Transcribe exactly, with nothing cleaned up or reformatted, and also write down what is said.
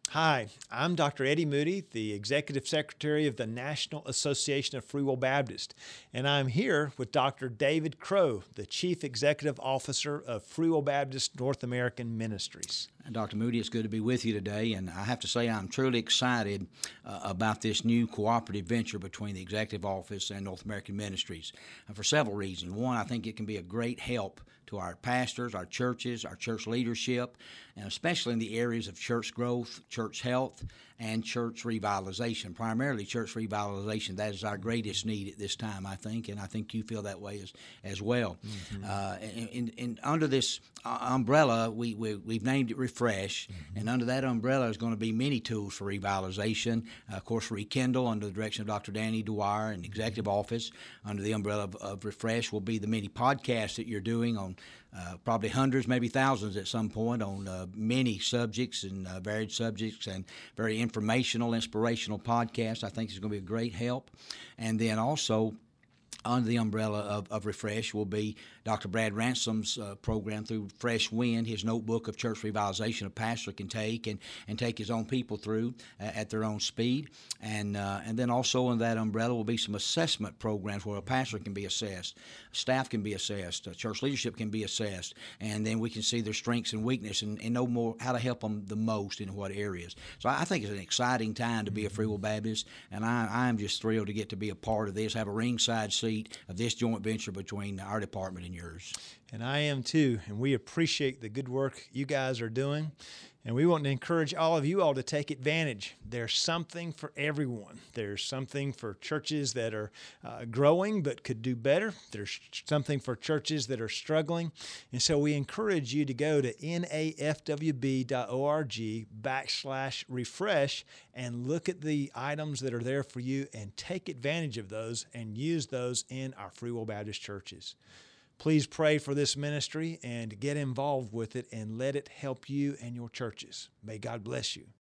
Hi, I'm Doctor Eddie Moody, the Executive Secretary of the National Association of Free Will Baptists, and I'm here with Doctor David Crow, the Chief Executive Officer of Free Will Baptist North American Ministries. Doctor Moody, it's good to be with you today, and I have to say I'm truly excited uh, about this new cooperative venture between the Executive Office and North American Ministries uh, for several reasons. One, I think it can be a great help to our pastors, our churches, our church leadership, and especially in the areas of church growth, church health, and church revitalization, primarily church revitalization. That is our greatest need at this time, I think, and I think you feel that way as, as well. Mm-hmm. Uh, and, and, and under this uh, umbrella, we, we, we've named it Refresh, mm-hmm. and under that umbrella is going to be many tools for revitalization. Uh, of course, Rekindle, under the direction of Doctor Danny Dwyer and the Executive mm-hmm. Office, under the umbrella of, of Refresh will be the many podcasts that you're doing on Uh, probably hundreds, maybe thousands at some point on uh, many subjects and uh, varied subjects and very informational, inspirational podcasts. I think it's going to be a great help. And then also under the umbrella of, of Refresh will be Doctor Brad Ransom's uh, program through Fresh Wind, his notebook of church revitalization a pastor can take and, and take his own people through uh, at their own speed. And uh, and then also in that umbrella will be some assessment programs where a pastor can be assessed, staff can be assessed, uh, church leadership can be assessed, and then we can see their strengths and weakness and, and know more how to help them the most in what areas. So I think it's an exciting time to be a Free Will Baptist, and I, I'm just thrilled to get to be a part of this, have a ringside seat of this joint venture between our department and yours. And I am too, and we appreciate the good work you guys are doing, and we want to encourage all of you all to take advantage. There's something for everyone. There's something for churches that are uh, growing but could do better. There's something for churches that are struggling, and so we encourage you to go to nafwb.org backslash refresh and look at the items that are there for you and take advantage of those and use those in our Free Will Baptist churches. Please pray for this ministry and get involved with it and let it help you and your churches. May God bless you.